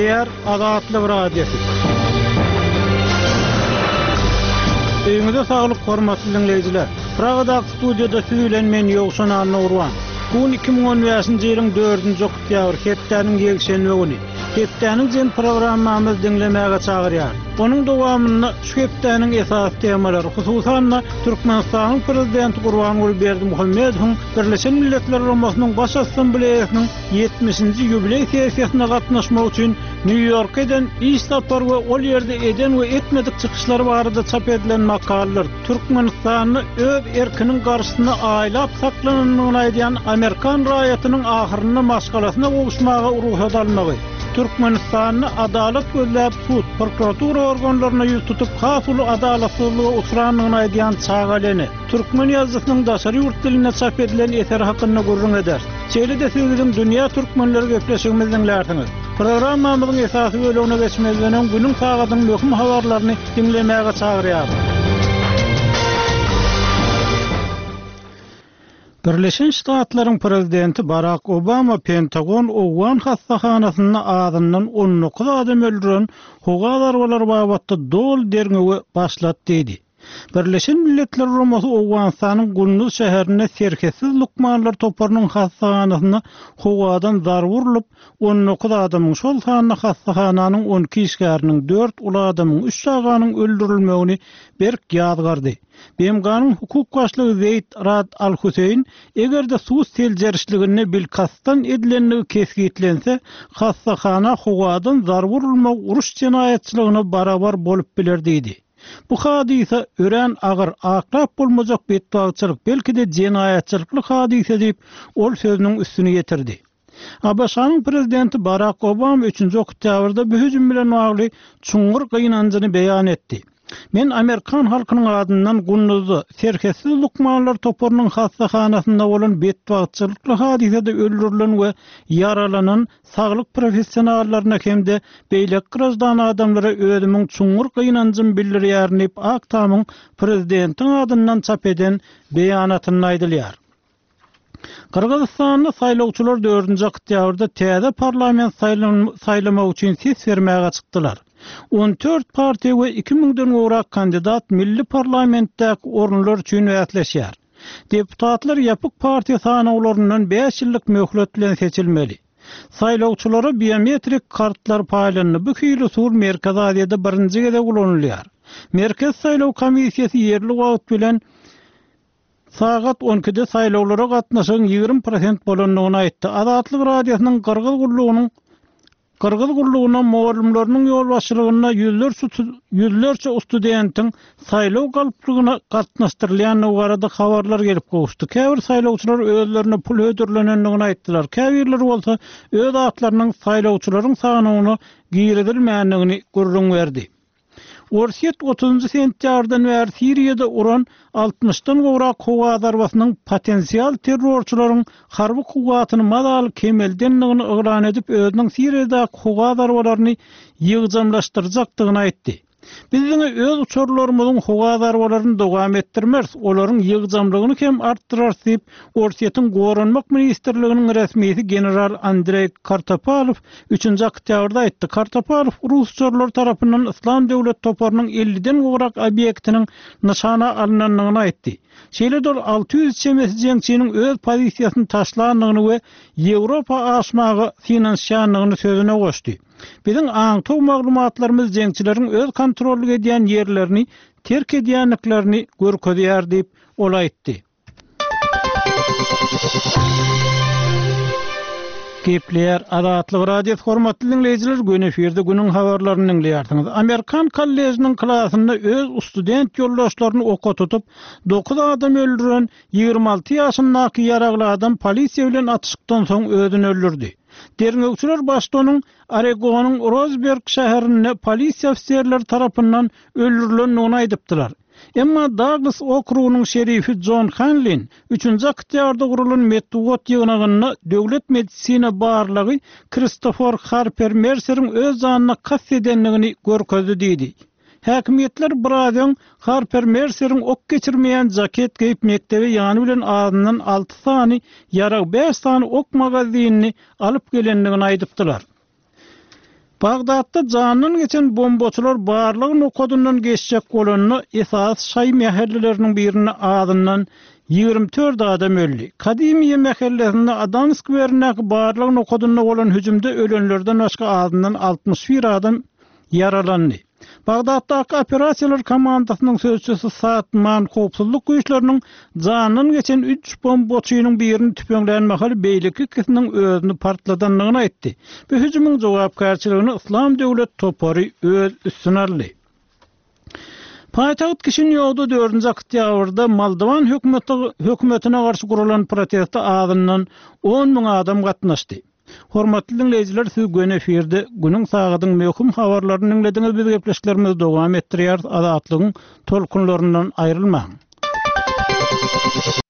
Kepler Azatlyk Radiosu. Öňüňizde saglyk hormatly dinleýijiler. Pragada studiyada süýlenmen ýogşan Nurwan. Bu 2015-nji ýylyň 4-nji oktýabr hepdeniň gelişenme güni. Hepdeniň jen programmamyzy dinlemäge çagyrýar. Onuň dowamyny şu hepdeniň esas temalary, hususan Türkmenistanyň prezidenti Gurbanguly Berdimuhammedowyň Birleşen Milletler Ulamasanyň Baş Assambleýasynyň 70-nji ýubiley sessiýasyna gatnaşmak üçin New York'dan iştapar we ol ýerde eden we etmedik çykyşlar barada çap edilen makalalar Türkmenistanyny öz erkiniň garşysyna aýlap saklananyny aýdýan Amerikan raýatynyň ahyryny maşgalasyna gowuşmaga ruhsat almagy. Türkmenistanyny adalet gözläp sud, prokuratura organlaryna ýüz tutup hasyly adalatsızlyga uçranyny aýdýan çağaleny türkmen ýazysynyň daşary ýurt diline çap edilen eser hakynda gurrun eder. Çeýlede sizin dünýä türkmenleri gepleşigimizden läýärsiňiz. Programmamyzyň esasy bölümine geçmezden öň günüň sagatyň möhüm habarlaryny dinlemäge çagyrýar. Birleşen Ştatlaryň prezidenti Barack Obama Pentagon Owan hassahanasyny adyndan 19 adam öldüren hogadarwalar babatda dol derňegi başlatdy dedi. Birleşen Milletler Ulamasy Owganistanyň Gündüz şäherine serketsiz lukmanlar toparynyň hassahanasyna hogadan zar vurulyp 19 adamyň şol sanyna hassahananyň 12 işgäriniň 4 ula adamyň 3 saganyň öldürilmegini berk ýadgardy. BMG'nın hukuk başlığı Zeyd Rad Al-Hüseyin, egerde sus teljerişligini bilkastan edilenligi kesgitlense, hassahana hogadan zar vurulmak uruş cinayetçiliğine barabar bolup biler deydi. Bu hadise ören agyr aklap bolmajak betbagçylyk, belki de cinayetçilikli hadise deyip ol sözünün üstüne getirdi. Abaşanyň prezidenti Barack Obama 3-nji oktýabrda bu hüjüm bilen bagly çuňgur gynanjyny beýan etdi. Men Amerikan halkynyň adyndan Gündüzde serketsiz lukmanlar toparynyň hassahanasyna bolan betbagçylykly hadisede öldürilen we yaralanan saglyk professionallaryna hemde beýlek gyrajdan adamlara özümiň çuňgur gynanjyny bildirýärnip Aktamyň prezidentiň adyndan çap eden beýanatyny aýdylýar. Kırgızstanyň saýlawçylar 4-nji oktýabrda täze parlament saýlama üçin ses bermäge çykdylar. 14 partiýa we 2000-den gowrak kandidat milli parlamentdäki orunlar üçin wätleşýär. Deputatlar ýapyk partiýa sanawlaryndan 5 ýyllyk möhlet bilen seçilmeli. Saýlawçylara biometrik kartlar paýlanyp, bu hili usul Merkez Aziýada birinji gede kullanylýar. Merkez Saýlaw Komissiýasy ýerli wagt bilen sagat 12'de saýlawlara gatnaşan 20% bolanlygyny aýtdy. Azatlyk radiosynyň Kırgız gulluğuna muallimlerinin yol başçılığına yüzlerce studentin saylaw galyplygyna gatnaşdyrylýan barada habarlar gelip gowuşdy. Käbir saýlawçylar özlerine pul ödürlenenligini aýtdylar. Käbirler bolsa öz atlarynyň saýlawçylaryň sanyny giýredilmänligini gurrun berdi. Orsiýet 30 sentýardan bäri Siriýada uran 60-dan gowrak hogadarwasynyň potensial terrorçylaryň harby kuwatyny madal kemeldenligini ýylan edip özüniň Siriýadaky hogadarwalaryny ýygjamlaşdyrjakdygyny aýtdy. Bizden öz uçurlarymyzyň hogadarwalaryny dowam etdirmez, olaryň ýygjamlygyny hem artdyrar diýip Orsiýetiň Goranmak ministrliginiň resmisi general Andrey Kartapalov 3-nji oktýabrda aýtdy. Kartapalov Rus uçurlar tarapyndan İslam döwlet toparynyň 50-den gowrak obyektiniň nyşana alynanlygyny aýtdy. Şeýle 600 çemesi jeňçiniň öz pozisiýasyny taşlandygyny we Ýewropa aşmagy finansiýanlygyny sözüne goşdy. Bizim aňtaw maglumatlarymyz jeňçileriň öz kontrolü edýän ýerlerini terk edýänliklerini görkezýär diýip ol aýtdy. Kepler Azatlyk Radiosu hormatly dinleýijiler, gün efirde günüň habarlaryny dinleýärsiňiz. Amerikan kollejinyň klasynda öz student ýoldaşlaryny oka tutup 9 adam öldüren 26 ýaşyndaky ýaragly adam polisiýa bilen atışykdan soň özüni öldürdi. Derňekçiler başdanyň Oregonyň Roseburg şäherinde polisiýa ofisiýerleri tarapyndan öldürilendigini aýdypdylar. Emma Douglas okrugynyň şerifi John Hanlin 3-nji oktýabrda gurulan Medwot ýygnagyny döwlet medisina barlygy Christopher Harper Mercer'iň öz janyna kast edenligini görkezdi diýdi. Häkimetler birazdan Harper Mercer'iň ok geçirmeýän jaket giyip mektebe ýany bilen adyndan 6 sany ýarag 5 sany ok magazinini alyp gelendigini aýdypdylar. Bagdatda janynyň geçen bombaçylar barlygy nokodundan geçjek bolanyny esas şay mähelleleriniň birine adyndan 24 adam öldü. Kadimiye mähellerinde adam skwerine barlygy nokodundan bolan hüjümde ölenlerden başga adyndan 61 adam yaralandy. Bagdatdaky operasiýalar komandasynyň sözçüsü Satman howpsuzlyk güýçleriniň janynyň geçen 3 bombaçynyň birini tüpeňlänmekle beýleki kisiniň özüni partladanlygyny aýtdy. Bu hüjümyň jogapkarçylygyny Islam döwlet topary öz üstüne aldy. Paýtagyt Kişinýowda 4-nji oktýabrda Moldowan hökümetine garşy gurulan protest adyndan 10.000 adam gatnaşdy. Hormatly dinleyijiler, siz gün efirde günüň sagydyň möhüm habarlaryny dinlediňiz. Biz gepleşiklerimizi dowam etdirýär. Azatlygyň tolkunlaryndan aýrylmaň.